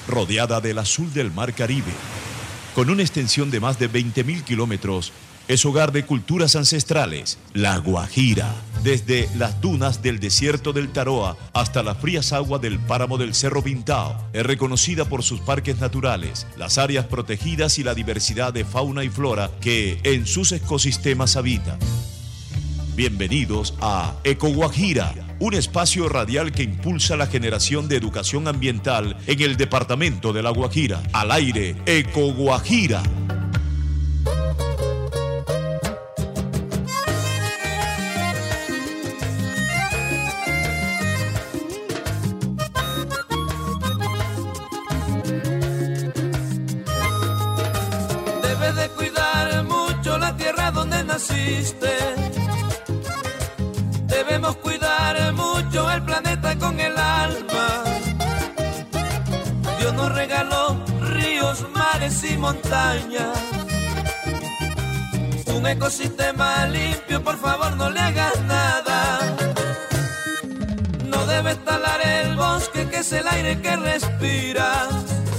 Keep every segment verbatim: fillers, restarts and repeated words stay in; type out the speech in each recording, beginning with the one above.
rodeada del azul del Mar Caribe. Con una extensión de más de veinte mil kilómetros, es hogar de culturas ancestrales, La Guajira. Desde las dunas del desierto del Taroa hasta las frías aguas del páramo del Cerro Pintao, es reconocida por sus parques naturales, las áreas protegidas y la diversidad de fauna y flora que en sus ecosistemas habitan. Bienvenidos a Eco Guajira, un espacio radial que impulsa la generación de educación ambiental en el departamento de La Guajira. Al aire, Eco Guajira. Debes de cuidar mucho la tierra donde naciste. Debemos cuidar mucho el planeta con el alma. Dios nos regaló ríos, mares y montañas. Un ecosistema limpio, por favor no le hagas nada. No debes talar el bosque, que es el aire que respiras.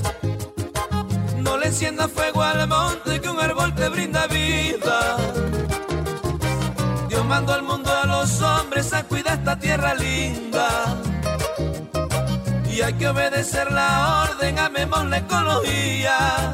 No le enciendas fuego al monte, que un árbol te brinda vida. Dios mandó al mundo a los hombres a cuidar esta tierra linda. Y hay que obedecer la orden, amemos la ecología.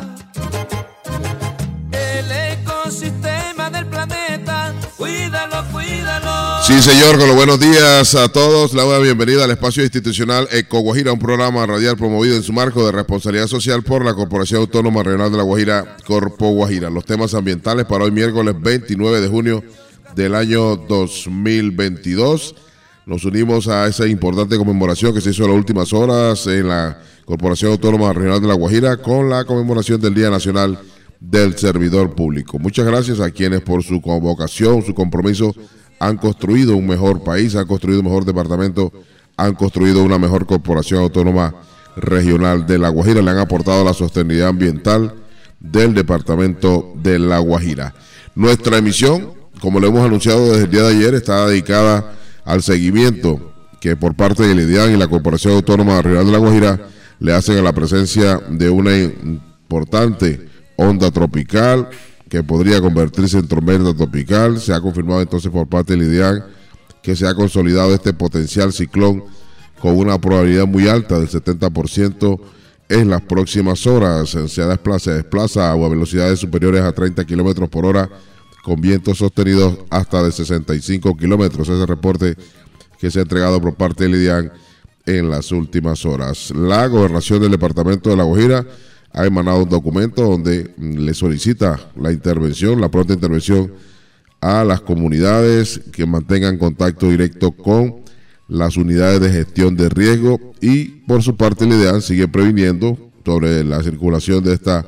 El ecosistema del planeta, cuídalo, cuídalo. Sí, señor, con los buenos días a todos. Le doy la bienvenida al espacio institucional Eco Guajira, un programa radial promovido en su marco de responsabilidad social por la Corporación Autónoma Regional de La Guajira, Corpo Guajira. Los temas ambientales para hoy miércoles veintinueve de junio del año dos mil veintidós. Nos unimos a esa importante conmemoración que se hizo en las últimas horas en la Corporación Autónoma Regional de La Guajira con la conmemoración del Día Nacional del Servidor Público. Muchas gracias a quienes por su convocación, su compromiso, han construido un mejor país, han construido un mejor departamento, han construido una mejor Corporación Autónoma Regional de La Guajira, le han aportado la sostenibilidad ambiental del departamento de La Guajira. Nuestra emisión, como lo hemos anunciado desde el día de ayer, está dedicada al seguimiento que por parte del IDIAN y la Corporación Autónoma Regional de La Guajira le hacen a la presencia de una importante onda tropical que podría convertirse en tormenta tropical. Se ha confirmado entonces por parte del IDIAN que se ha consolidado este potencial ciclón con una probabilidad muy alta del setenta por ciento en las próximas horas. Se desplaza, se desplaza a velocidades superiores a treinta kilómetros por hora con vientos sostenidos hasta de sesenta y cinco kilómetros. Ese reporte que se ha entregado por parte del IDIAN en las últimas horas. La gobernación del departamento de La Guajira ha emanado un documento donde le solicita la intervención, la pronta intervención a las comunidades que mantengan contacto directo con las unidades de gestión de riesgo, y por su parte el IDIAN sigue previniendo sobre la circulación de esta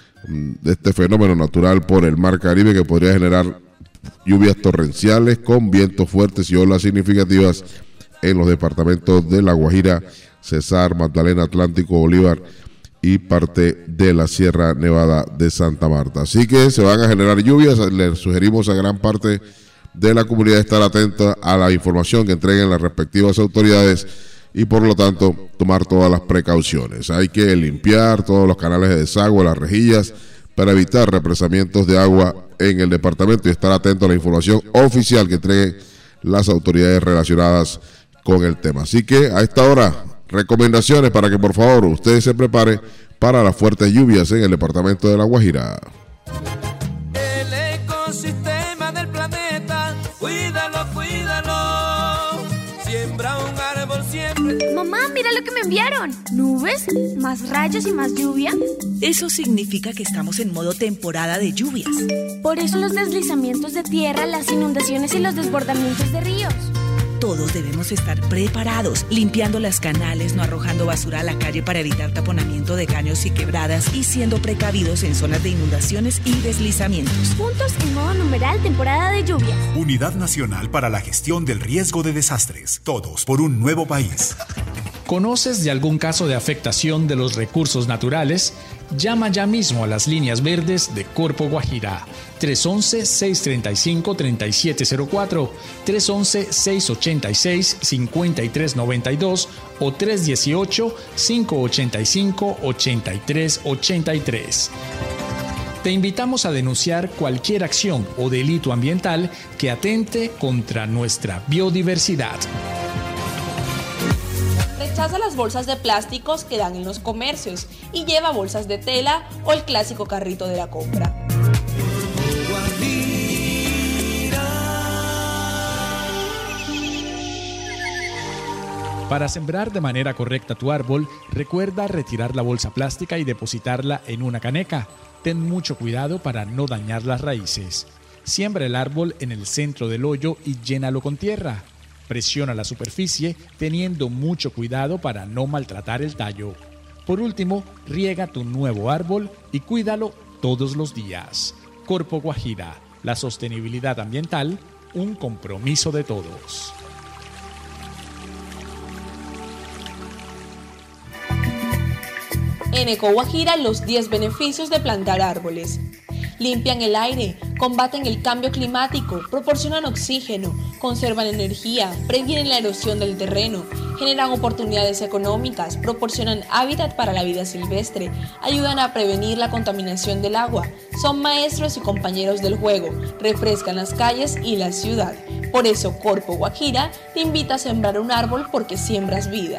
de este fenómeno natural por el Mar Caribe que podría generar lluvias torrenciales con vientos fuertes y olas significativas en los departamentos de La Guajira, Cesar, Magdalena, Atlántico, Bolívar y parte de la Sierra Nevada de Santa Marta. Así que se van a generar lluvias. Les sugerimos a gran parte de la comunidad estar atenta a la información que entreguen las respectivas autoridades y por lo tanto tomar todas las precauciones. Hay que limpiar todos los canales de desagüe, las rejillas, para evitar represamientos de agua en el departamento y estar atento a la información oficial que entreguen las autoridades relacionadas con el tema. Así que a esta hora, recomendaciones para que por favor ustedes se preparen para las fuertes lluvias en el departamento de La Guajira. El ecosistema del planeta, cuídalo, cuídalo. Siembra un árbol siempre. Mamá, mira lo que me enviaron. ¿Nubes? ¿Más rayos y más lluvia? Eso significa que estamos en modo temporada de lluvias. Por eso los deslizamientos de tierra, las inundaciones y los desbordamientos de ríos. Todos debemos estar preparados, limpiando las canales, no arrojando basura a la calle para evitar taponamiento de caños y quebradas y siendo precavidos en zonas de inundaciones y deslizamientos. Juntos en modo numeral temporada de lluvias. Unidad Nacional para la Gestión del Riesgo de Desastres. Todos por un nuevo país. ¿Conoces de algún caso de afectación de los recursos naturales? Llama ya mismo a las líneas verdes de Corpo Guajira. tres once, seis treinta y cinco, treinta y siete cero cuatro, tres once, seis ochenta y seis, cincuenta y tres noventa y dos o tres dieciocho, cinco ochenta y cinco, ochenta y tres ochenta y tres. Te invitamos a denunciar cualquier acción o delito ambiental que atente contra nuestra biodiversidad. Rechaza las bolsas de plásticos que dan en los comercios y lleva bolsas de tela o el clásico carrito de la compra. Para sembrar de manera correcta tu árbol, recuerda retirar la bolsa plástica y depositarla en una caneca. Ten mucho cuidado para no dañar las raíces. Siembra el árbol en el centro del hoyo y llénalo con tierra. Presiona la superficie teniendo mucho cuidado para no maltratar el tallo. Por último, riega tu nuevo árbol y cuídalo todos los días. Corpo Guajira, la sostenibilidad ambiental, un compromiso de todos. En Eco Guajira, los diez beneficios de plantar árboles. Limpian el aire, combaten el cambio climático, proporcionan oxígeno, conservan energía, previenen la erosión del terreno, generan oportunidades económicas, proporcionan hábitat para la vida silvestre, ayudan a prevenir la contaminación del agua, son maestros y compañeros del juego, refrescan las calles y la ciudad. Por eso Corpo Guajira te invita a sembrar un árbol porque siembras vida.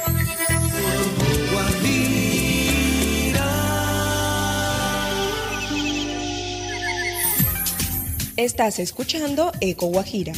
Estás escuchando Eco Guajira.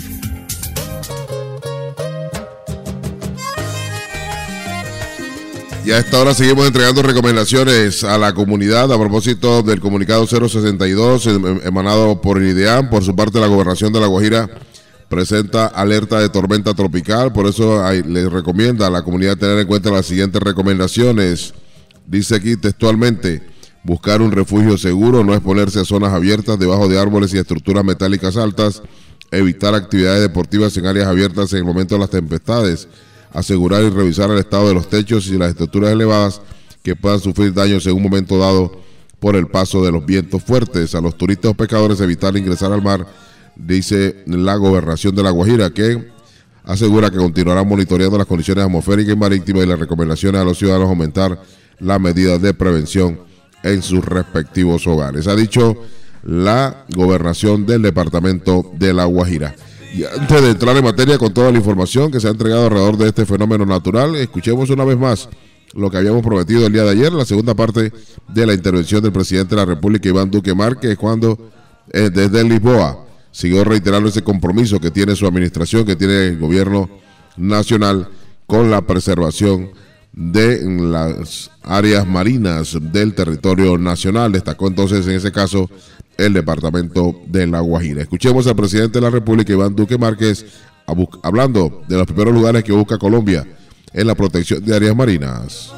Y a esta hora seguimos entregando recomendaciones a la comunidad a propósito del comunicado cero sesenta y dos emanado por el IDEAM. Por su parte, la Gobernación de La Guajira presenta alerta de tormenta tropical, por eso hay, les recomienda a la comunidad tener en cuenta las siguientes recomendaciones. Dice aquí textualmente: buscar un refugio seguro, no exponerse a zonas abiertas debajo de árboles y estructuras metálicas altas, evitar actividades deportivas en áreas abiertas en el momento de las tempestades, asegurar y revisar el estado de los techos y las estructuras elevadas que puedan sufrir daños en un momento dado por el paso de los vientos fuertes. A los turistas o pescadores evitar ingresar al mar, dice la Gobernación de La Guajira, que asegura que continuará monitoreando las condiciones atmosféricas y marítimas y las recomendaciones a los ciudadanos aumentar las medidas de prevención en sus respectivos hogares. Ha dicho la Gobernación del Departamento de La Guajira. Y antes de entrar en materia con toda la información que se ha entregado alrededor de este fenómeno natural, escuchemos una vez más lo que habíamos prometido el día de ayer, la segunda parte de la intervención del presidente de la República, Iván Duque Márquez, cuando eh, desde Lisboa siguió reiterando ese compromiso que tiene su administración, que tiene el gobierno nacional con la preservación de las áreas marinas del territorio nacional. Destacó entonces en ese caso el departamento de La Guajira. Escuchemos al presidente de la República, Iván Duque Márquez, hablando de los primeros lugares que busca Colombia en la protección de áreas marinas.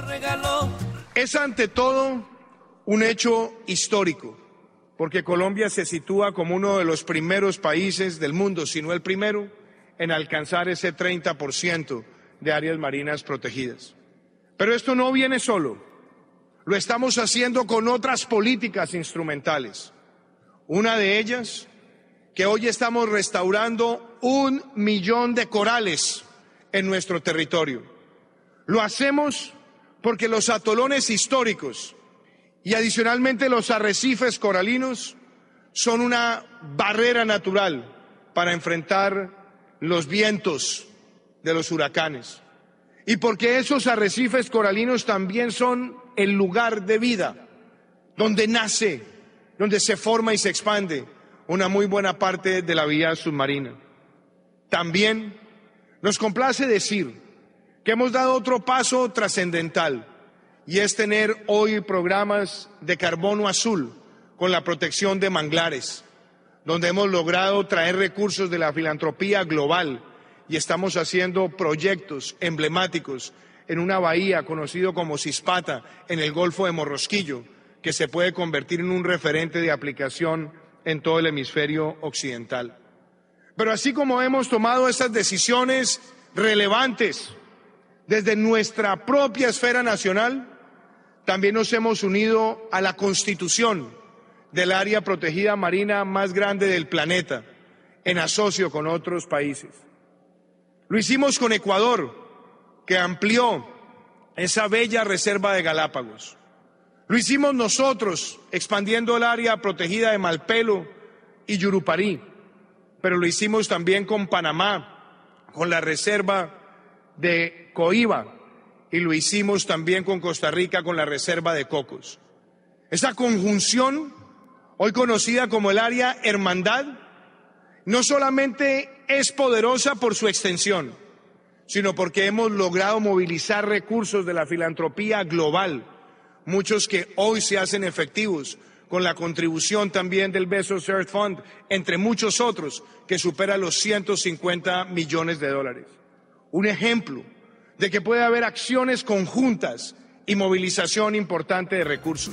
Es ante todo un hecho histórico, porque Colombia se sitúa como uno de los primeros países del mundo, si no el primero, en alcanzar ese treinta por ciento de áreas marinas protegidas. Pero esto no viene solo, lo estamos haciendo con otras políticas instrumentales. Una de ellas, que hoy estamos restaurando un millón de corales en nuestro territorio. Lo hacemos porque los atolones históricos y adicionalmente los arrecifes coralinos son una barrera natural para enfrentar los vientos de los huracanes. Y porque esos arrecifes coralinos también son el lugar de vida, donde nace, donde se forma y se expande una muy buena parte de la vida submarina. También nos complace decir que hemos dado otro paso trascendental, y es tener hoy programas de carbono azul con la protección de manglares, donde hemos logrado traer recursos de la filantropía global y estamos haciendo proyectos emblemáticos en una bahía conocido como Cispata, en el Golfo de Morrosquillo, que se puede convertir en un referente de aplicación en todo el hemisferio occidental. Pero así como hemos tomado estas decisiones relevantes, Desde nuestra propia esfera nacional, también nos hemos unido a la constitución del área protegida marina más grande del planeta, en asocio con otros países. Lo hicimos con Ecuador, que amplió esa bella reserva de Galápagos. Lo hicimos nosotros, expandiendo el área protegida de Malpelo y Yuruparí, pero lo hicimos también con Panamá, con la reserva de Coiba, y lo hicimos también con Costa Rica, con la reserva de Cocos. Esa conjunción, hoy conocida como el área Hermandad, no solamente es poderosa por su extensión, sino porque hemos logrado movilizar recursos de la filantropía global, muchos que hoy se hacen efectivos con la contribución también del Bezos Earth Fund, entre muchos otros, que supera los ciento cincuenta millones de dólares. Un ejemplo de que puede haber acciones conjuntas y movilización importante de recursos.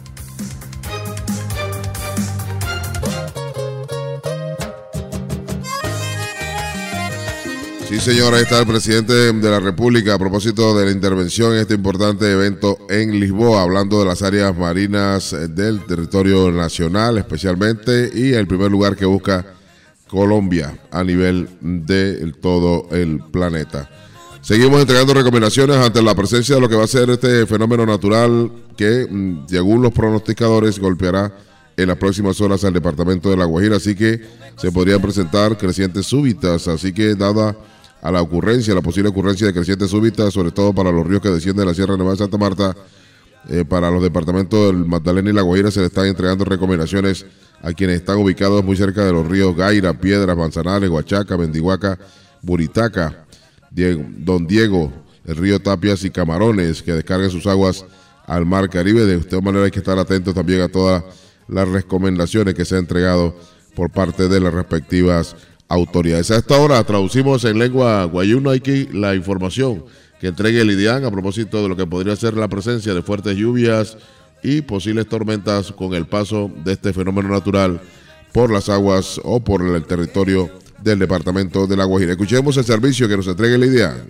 Sí, señor, ahí está el presidente de la República a propósito de la intervención en este importante evento en Lisboa, hablando de las áreas marinas del territorio nacional especialmente, y el primer lugar que busca Colombia a nivel de todo el planeta. Seguimos entregando recomendaciones ante la presencia de lo que va a ser este fenómeno natural que, según los pronosticadores, golpeará en las próximas horas al departamento de La Guajira, así que se podrían presentar crecientes súbitas, así que dada a la ocurrencia, la posible ocurrencia de crecientes súbitas, sobre todo para los ríos que descienden de la Sierra Nevada de Santa Marta, eh, para los departamentos del Magdalena y La Guajira se le están entregando recomendaciones a quienes están ubicados muy cerca de los ríos Gaira, Piedras, Manzanares, Huachaca, Mendihuaca, Buritaca, Diego, Don Diego, el río Tapias y Camarones, que descarguen sus aguas al Mar Caribe. De esta manera hay que estar atentos también a todas las recomendaciones que se han entregado por parte de las respectivas autoridades. A esta hora traducimos en lengua guayuna aquí la información que entregue el IDIAN a propósito de lo que podría ser la presencia de fuertes lluvias y posibles tormentas con el paso de este fenómeno natural por las aguas o por el territorio del departamento de La Guajira. Escuchemos el servicio que nos entregue el IDIAN.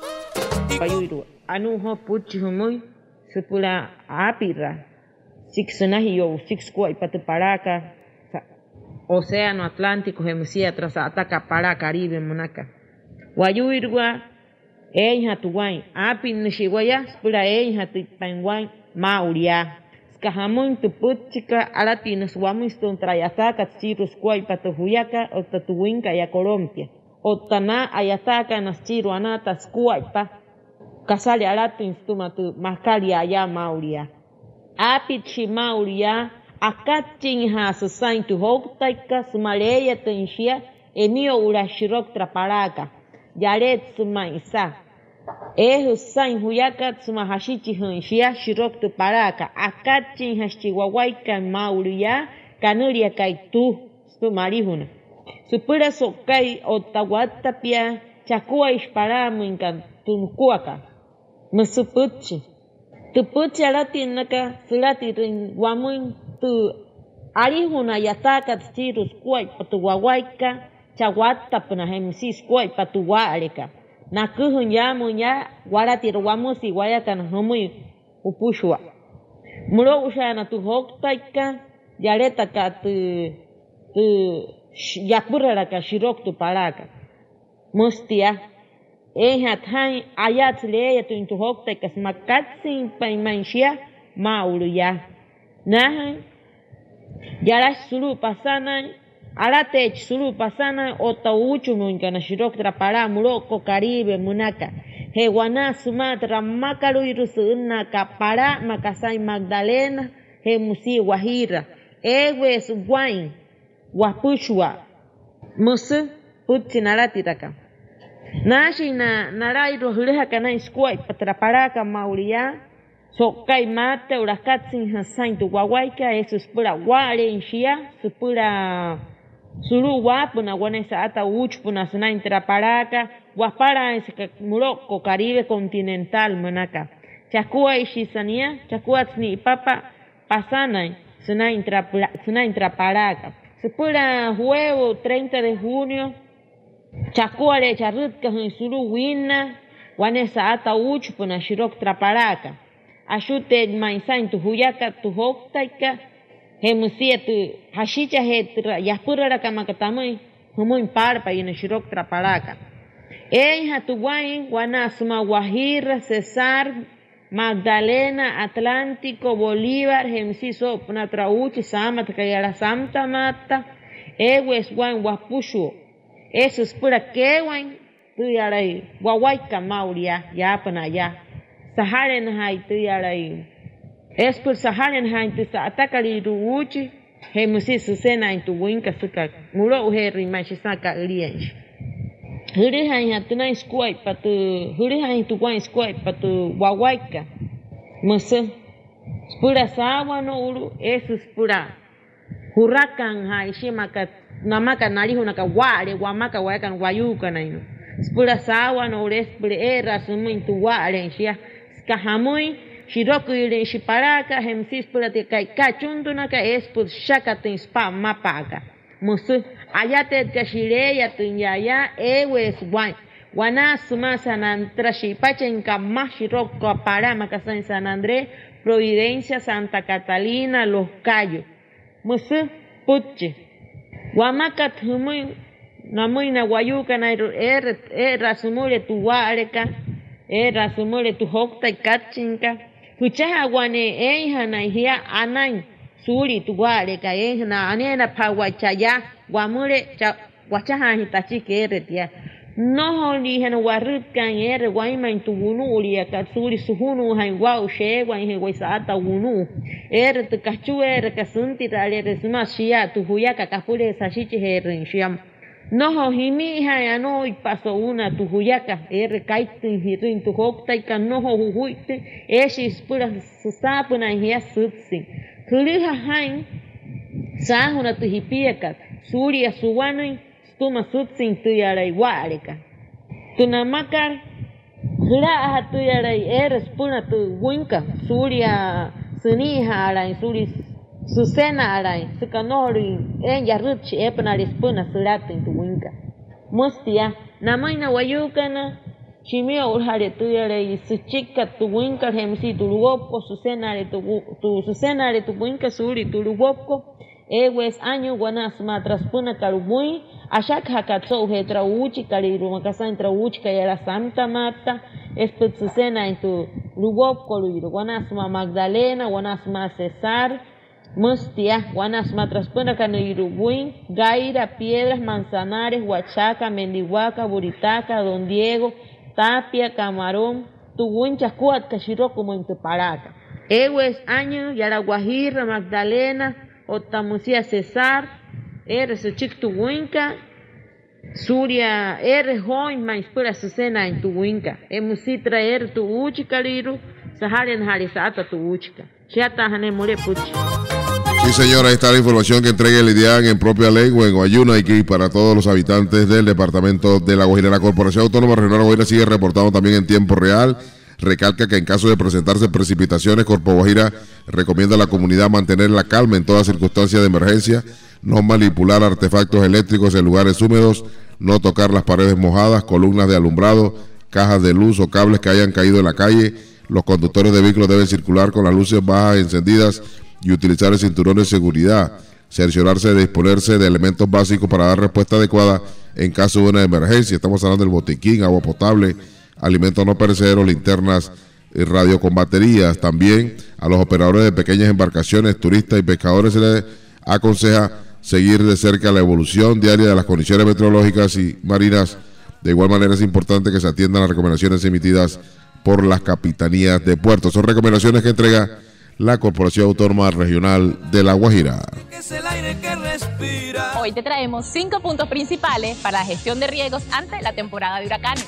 Océano Atlántico, Hemusia, tras ataca para Caribe, Monaca. Guayuirgua, Eja Tuguay, Apin Nishiguaya, Spura Eja Tipanguay, Mauria. Skahamun Tupuchica, Alatinos, Wamiston, Trayataca, Chirus, Guay, Patohuyaca, o Tatuinca y a Colombia. Otana, Ayataca, Naschiro, Anata, Squaipa, Casale Alatin, Stumatu, Mascalia, ya Mauria. Apichi Mauria. Akatin has assigned to Hogtaika, Sumaleya Tenshia, Emio Urashirok Traparaca, Yaret Sumaisa, Ehu Sain Huyaka, Sumahashichi Hunshia, Shirok to Paraca, Akatin has Chihuahuaica, Mauria, Canuria Kaitu, Stumarihuna. Supura Sokai, Otawatapia, Chakua Isparaminka, Tuncuaca, Musupuchi. Tupuchi Alatinaka, Sulati Wamun. Tu arihuna yataka tirus kwai patuwawaika chawata puna hemsis kwai patuwareka nakuhun ya munya warati wamusi wayaka na humui upushwa muro ushana tu hoktaika yareta ka tu tu yapurara ka shirok tu paraka mustia eha thai ayat leya tu tu hoktaika smakatsin paimanshia mauluya nah Yara suru pasana, arate suru pasana, otauchu munkana shirok trapara, Morocco, Caribe, Munaca, Heguana, Sumatra, Macaru y Rusuna, Capara, Macasay, Magdalena, Hemusi, Guajira, Egues, Guain, Guapuchua, Musu, Putsinaratiraka. Nashina, Narai, Rosuleja, Canay, Squay, Patraparaca, Mauria. Sokai mate urakatsin hasain tu guaguaica eso es pura guarenchia su pura suru guapuna guanesa ata uchpuna sana intraparaca guapara es Morocco Caribe continental monaca chakua ishisania chakua ni papa pasana sana intra sana intraparaca su pura juevo treinta de junio chakua le charrutka en suru wina Wanesa ata uchu puna shirok traparaca. Ashute maisain tu huyaka tu hoktaika. Hemusia tu hashicha het yaspurara kamakatamui. Humuin parpa y en shirok traparaca. Eja tu guain, Guanasuma, Guajira, Cesar, Magdalena, Atlántico, Bolívar, Hemsiso, Natrauchi, Samata, Kayara Santa Mata, Ewes, Guan, Guapushu. Eso es pura que guain, tu yarai, Guaguayca, Mauria, Yapana, ya. Saharenhai, tu yarai. Es por Saharenhai, tu Atakari, Ruuchi, Hemsiso, Sena, en tu Winka, Suka, Muro, Herri, Machisaka, Liench. Hurihan ya tunai squat patu hurihan tu guan squat patu wawaika masa spura sawa no uru eso spura hurakan hai shimaka namaka nari hunaka wale wamaka wakan wayuka naino spura sawa no ures spura era sumin tu wale shia skahamui shiroku ile shiparaka hemsis spura te kai kachundunaka es put shakatin spa mapaka musu ayate kashireya tunyaya ewes wan wana suma San Andrés shipachen kamashiroko parama kasan San Andrés Providencia Santa Catalina Los Cayos musu puche wamaka tumuy namuy na wayuka na er er sumure tu wareka er sumure tu hokta kachinka huchaha wane eja na hia anai suri tu wareka eja na anena pawachaya Guamure, Guachaha, Hitachi, Keretia. No only had a warrukan air, Wayman to Wunuria, Katsuri, Suhunu, and Wow, Shewa, and Huesata, Wunu. Air to Kachu, air, Kasunti, Resma, Shia, to Huyaka, Kapure, Sachichi, Herin, Shiam. No, he me, I know it paso una to Huyaka, air kiting, he ring to Hoktaika, no who huite, air she's put a sapuna, and here sootsing. Kuliha Hain, Sahuna to Hipiakat. Surya suwanay stuma sutsin tuyaray wareka. Tunamakar hira tuyaray eres puna tu winka. Surya suniha aray suri susena aray sukanori en yarruchi epenaris puna suratin tu winka. Mustia namaina wayukana chimio urhare tuyaray suchika tu winka hemsi tu lugopo susenare tu tu susenare tu winka suri tu lugopo. Ewes año guanasma traspuna carumui, ashak hakatso he trauchi cariru makasan trauchi kayara Santa Marta, espetsucena en tu lugop coluiru, guanasma Magdalena, guanasma Cesar, mustia, guanasma traspuna canirubuin, Gaira, Piedras, Manzanares, Huachaca, Mendihuaca, Buritaca, Don Diego, Tapia, Camarón, tu winchascuat cachiro como en tu paraca. Ewes año Yaraguajira, Magdalena, Otamusia Cesar, er su chic tu winka, Surya, er hoy mais pura susena en tu winka, emusitra er tu uchika liru, Saharian harisata tu uchika, Chiata hane mure puchi. Sí, señora, ahí está la información que entrega el IDIAN en propia lengua, en Guayuna, y para todos los habitantes del departamento de La Guajira. La Corporación Autónoma Regional Guajira sigue reportando también en tiempo real. Recalca que en caso de presentarse precipitaciones, Corpo Guajira recomienda a la comunidad mantener la calma en todas circunstancias de emergencia, no manipular artefactos eléctricos en lugares húmedos, no tocar las paredes mojadas, columnas de alumbrado, cajas de luz o cables que hayan caído en la calle. Los conductores de vehículos deben circular con las luces bajas encendidas y utilizar el cinturón de seguridad. Cerciorarse de disponerse de elementos básicos para dar respuesta adecuada en caso de una emergencia. Estamos hablando del botiquín, agua potable, alimentos no perecederos, linternas, radio con baterías. También a los operadores de pequeñas embarcaciones, turistas y pescadores se les aconseja seguir de cerca la evolución diaria de las condiciones meteorológicas y marinas. De igual manera es importante que se atiendan las recomendaciones emitidas por las capitanías de puertos. Son recomendaciones que entrega la Corporación Autónoma Regional de La Guajira. Hoy te traemos cinco puntos principales para la gestión de riesgos ante la temporada de huracanes.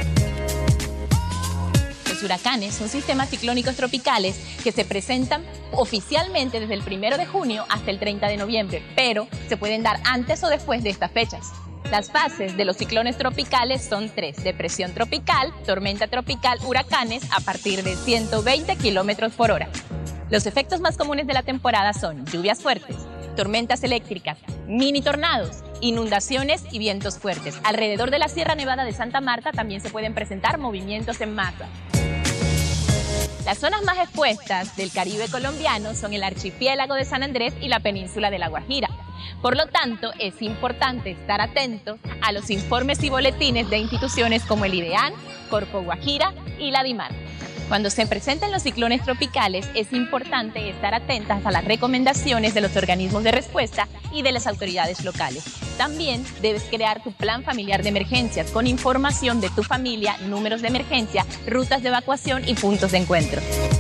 Los huracanes son sistemas ciclónicos tropicales que se presentan oficialmente desde el primero de junio hasta el treinta de noviembre, pero se pueden dar antes o después de estas fechas. Las fases de los ciclones tropicales son tres: depresión tropical, tormenta tropical, huracanes a partir de ciento veinte kilómetros por hora. Los efectos más comunes de la temporada son lluvias fuertes, tormentas eléctricas, mini tornados, inundaciones y vientos fuertes. Alrededor de la Sierra Nevada de Santa Marta también se pueden presentar movimientos en masa. Las zonas más expuestas del Caribe colombiano son el archipiélago de San Andrés y la península de La Guajira. Por lo tanto, es importante estar atentos a los informes y boletines de instituciones como el IDEAN, Corpo Guajira y la DIMAR. Cuando se presenten los ciclones tropicales, es importante estar atentas a las recomendaciones de los organismos de respuesta y de las autoridades locales. También debes crear tu plan familiar de emergencias con información de tu familia, números de emergencia, rutas de evacuación y puntos de encuentro.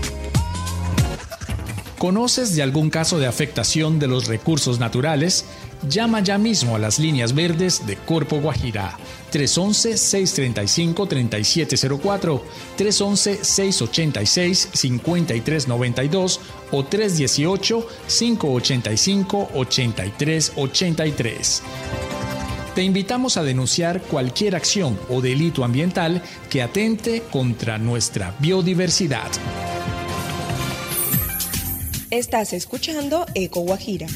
¿Conoces de algún caso de afectación de los recursos naturales? Llama ya mismo a las líneas verdes de Corpo Guajira. tres once, seis treinta y cinco, treinta y siete cero cuatro, tres once, seis ochenta y seis, cincuenta y tres noventa y dos o tres dieciocho, cinco ochenta y cinco, ochenta y tres ochenta y tres. Te invitamos a denunciar cualquier acción o delito ambiental que atente contra nuestra biodiversidad. Estás escuchando Eco Guajira.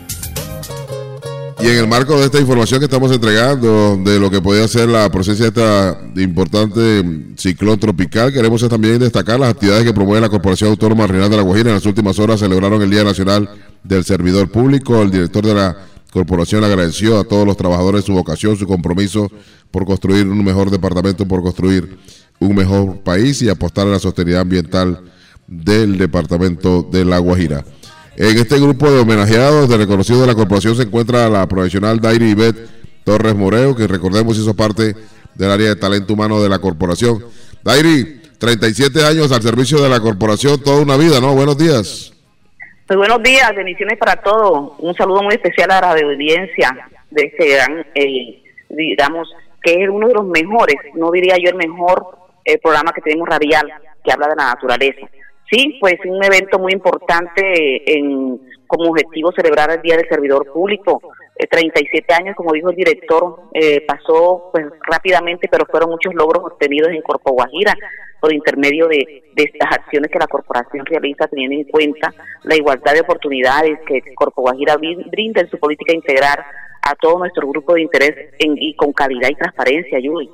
Y en el marco de esta información que estamos entregando de lo que podría ser la presencia de este importante ciclón tropical, queremos también destacar las actividades que promueve la Corporación Autónoma Regional de La Guajira. En las últimas horas celebraron el Día Nacional del Servidor Público. El director de la corporación agradeció a todos los trabajadores su vocación, su compromiso por construir un mejor departamento, por construir un mejor país y apostar a la sostenibilidad ambiental del departamento de La Guajira. En este grupo de homenajeados de reconocido de la corporación se encuentra la profesional Dairi Ivette Torres Moreo, que recordemos hizo parte del área de talento humano de la corporación. Dairi, treinta y siete años al servicio de la corporación, toda una vida, ¿no? Buenos días. Pues buenos días, bendiciones para todos. Un saludo muy especial a la audiencia de este gran, eh, digamos, que es uno de los mejores, no diría yo el mejor eh, programa que tenemos radial, que habla de la naturaleza. Sí, pues un evento muy importante en como objetivo celebrar el Día del Servidor Público. Eh, treinta y siete años, como dijo el director, eh, pasó pues rápidamente, pero fueron muchos logros obtenidos en Corpo Guajira por intermedio de, de estas acciones que la corporación realiza, teniendo en cuenta la igualdad de oportunidades que Corpo Guajira brinda en su política integral a todo nuestro grupo de interés en, y con calidad y transparencia, Yuri.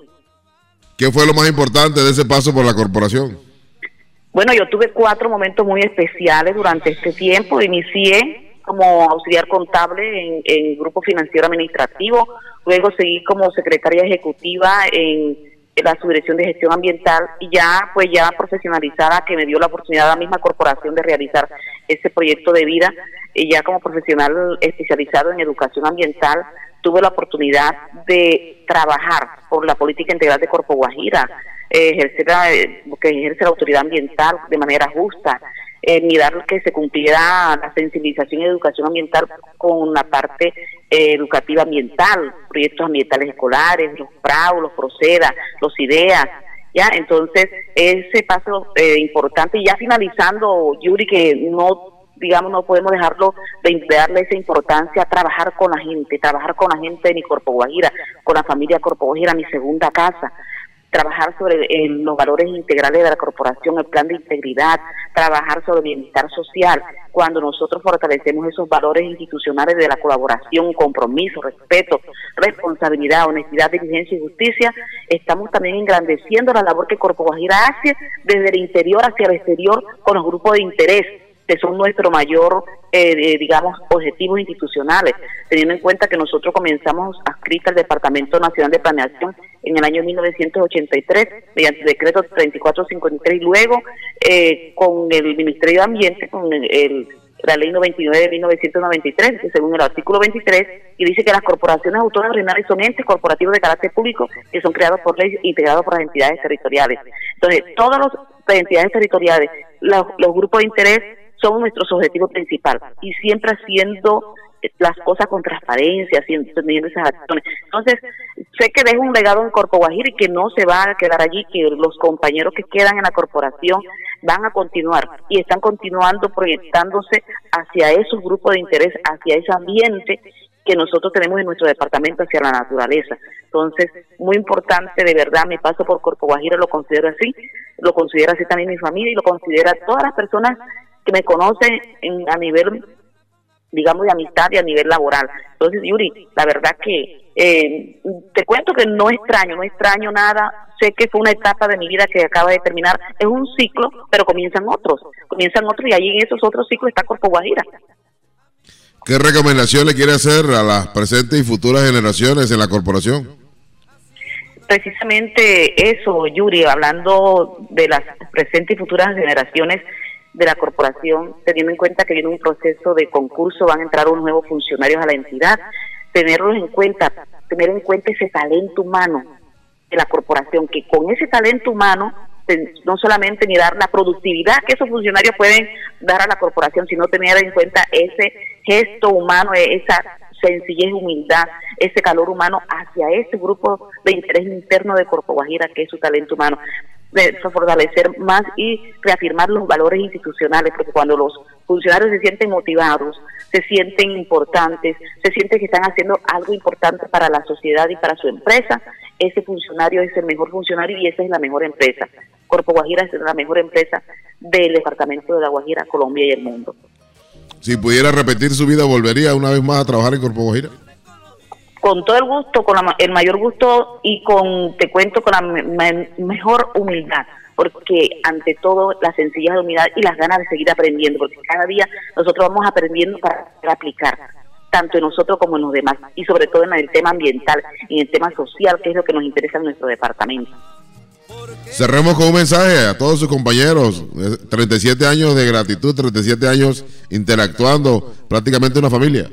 ¿Qué fue lo más importante de ese paso por la corporación? Bueno, yo tuve cuatro momentos muy especiales durante este tiempo. Inicié como auxiliar contable en, en Grupo Financiero Administrativo, luego seguí como secretaria ejecutiva en, en la Subdirección de Gestión Ambiental y ya pues ya profesionalizada, que me dio la oportunidad a la misma corporación de realizar ese proyecto de vida, y ya como profesional especializado en educación ambiental tuve la oportunidad de trabajar por la política integral de Corpo Guajira, eh, ejercer la, que ejerce la autoridad ambiental de manera justa, eh, mirar que se cumpliera la sensibilización y educación ambiental con la parte eh, educativa ambiental, proyectos ambientales escolares, los P R A U, los PROCEDA, los IDEA, ya. Entonces ese paso eh, importante, y ya finalizando, Yuri, que no digamos, no podemos dejarlo de darle esa importancia a trabajar con la gente, trabajar con la gente de mi Corpo Guajira, con la familia Corpo Guajira, mi segunda casa, trabajar sobre eh, los valores integrales de la corporación, el plan de integridad, trabajar sobre bienestar social. Cuando nosotros fortalecemos esos valores institucionales de la colaboración, compromiso, respeto, responsabilidad, honestidad, diligencia y justicia, estamos también engrandeciendo la labor que Corpo Guajira hace desde el interior hacia el exterior con los grupos de interés, que son nuestro mayor, eh, digamos, objetivos institucionales, teniendo en cuenta que nosotros comenzamos adscrita al Departamento Nacional de Planeación en el año mil novecientos ochenta y tres, mediante el decreto treinta y cuatro cincuenta y tres, y luego eh, con el Ministerio de Ambiente, con el, el, la ley noventa y nueve de mil novecientos noventa y tres, que según el artículo veintitrés, y dice que las corporaciones autónomas regionales son entes corporativos de carácter público que son creados por ley, integrados por las entidades territoriales. Entonces, todas las entidades territoriales, los, los grupos de interés, son nuestros objetivos principales, y siempre haciendo las cosas con transparencia, haciendo teniendo esas acciones. Entonces, sé que dejo un legado en Corpo Guajira y que no se va a quedar allí, que los compañeros que quedan en la corporación van a continuar y están continuando proyectándose hacia esos grupos de interés, hacia ese ambiente que nosotros tenemos en nuestro departamento, hacia la naturaleza. Entonces, muy importante, de verdad, mi paso por Corpo Guajira lo considero así, lo considera así también mi familia y lo considera todas las personas que me conocen en, a nivel digamos, de amistad y a nivel laboral. Entonces, Yuri, la verdad que eh, te cuento que no extraño, no extraño nada. Sé que fue una etapa de mi vida que acaba de terminar, es un ciclo, pero comienzan otros, comienzan otros y ahí en esos otros ciclos está Corpo Guajira. ¿Qué recomendación le quiere hacer a las presentes y futuras generaciones en la corporación? Precisamente eso, Yuri, hablando de las presentes y futuras generaciones de la corporación, teniendo en cuenta que viene un proceso de concurso, van a entrar unos nuevos funcionarios a la entidad, tenerlos en cuenta, tener en cuenta ese talento humano de la corporación, que con ese talento humano, no solamente ni dar la productividad que esos funcionarios pueden dar a la corporación, sino tener en cuenta ese gesto humano, esa sencillez, humildad, ese calor humano hacia ese grupo de interés interno de Corpo Guajira, que es su talento humano, de fortalecer más y reafirmar los valores institucionales, porque cuando los funcionarios se sienten motivados, se sienten importantes, se sienten que están haciendo algo importante para la sociedad y para su empresa, ese funcionario es el mejor funcionario y esa es la mejor empresa. Corpo Guajira es la mejor empresa del departamento de La Guajira, Colombia y el mundo. Si pudiera repetir su vida, ¿volvería una vez más a trabajar en Corpo Guajira? Con todo el gusto, con la, el mayor gusto y con, te cuento, con la me, me, mejor humildad, porque ante todo la sencillez de humildad y las ganas de seguir aprendiendo, porque cada día nosotros vamos aprendiendo para, para aplicar, tanto en nosotros como en los demás, y sobre todo en el tema ambiental y en el tema social, que es lo que nos interesa en nuestro departamento. Cerremos con un mensaje a todos sus compañeros, treinta y siete años de gratitud, treinta y siete años interactuando, prácticamente una familia.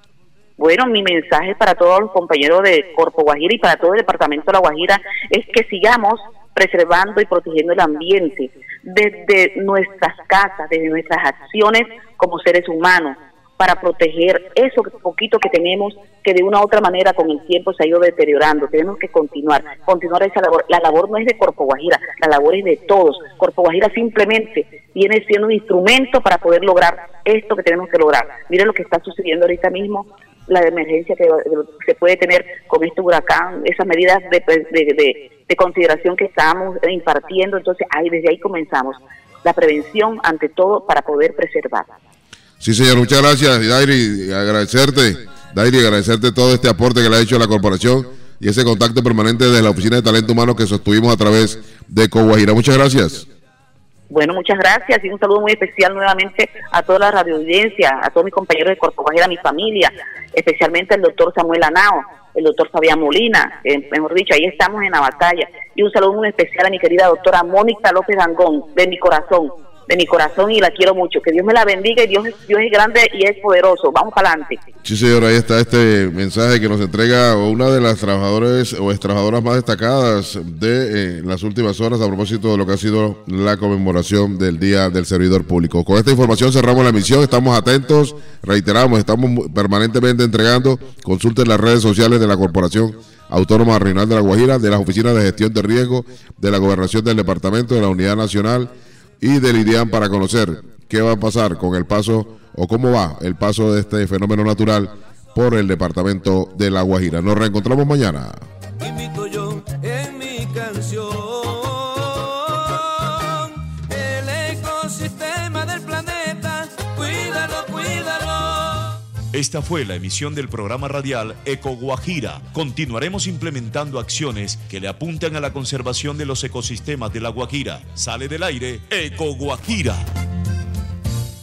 Bueno, mi mensaje para todos los compañeros de Corpo Guajira y para todo el departamento de La Guajira es que sigamos preservando y protegiendo el ambiente desde nuestras casas, desde nuestras acciones como seres humanos, para proteger eso poquito que tenemos, que de una u otra manera con el tiempo se ha ido deteriorando. Tenemos que continuar, continuar esa labor. La labor no es de Corpo Guajira, la labor es de todos. Corpo Guajira simplemente viene siendo un instrumento para poder lograr esto que tenemos que lograr. Miren lo que está sucediendo ahorita mismo, la emergencia que se puede tener con este huracán, esas medidas de, de, de, de consideración que estamos impartiendo. Entonces, ahí, desde ahí comenzamos. La prevención ante todo para poder preservar. Sí, señor, muchas gracias, Dairi, agradecerte, Dairi, agradecerte todo este aporte que le ha hecho a la corporación y ese contacto permanente de la Oficina de Talento Humano que sostuvimos a través de Coguajira. Muchas gracias. Bueno, muchas gracias y un saludo muy especial nuevamente a toda la radioaudiencia, a todos mis compañeros de Corpo Guajira, a mi familia, especialmente al doctor Samuel Anao, el doctor Fabián Molina, eh, mejor dicho, ahí estamos en la batalla. Y un saludo muy especial a mi querida doctora Mónica López Dangón, de mi corazón. de mi corazón y la quiero mucho. Que Dios me la bendiga y Dios, Dios es grande y es poderoso. Vamos para adelante. Sí, señor, ahí está este mensaje que nos entrega una de las trabajadoras o extrabajadoras más destacadas de eh, las últimas horas a propósito de lo que ha sido la conmemoración del Día del Servidor Público. Con esta información cerramos la emisión, estamos atentos, reiteramos, estamos permanentemente entregando, consulten las redes sociales de la Corporación Autónoma Regional de La Guajira, de las oficinas de gestión de riesgo, de la Gobernación del Departamento, de la Unidad Nacional y del I D I A M para conocer qué va a pasar con el paso o cómo va el paso de este fenómeno natural por el departamento de La Guajira. Nos reencontramos mañana. Invito yo en mi canción el ecosistema del planeta, cuídalo, cuídalo. Esta fue la emisión del programa radial Eco Guajira. Continuaremos implementando acciones que le apuntan a la conservación de los ecosistemas de La Guajira. Sale del aire Eco Guajira.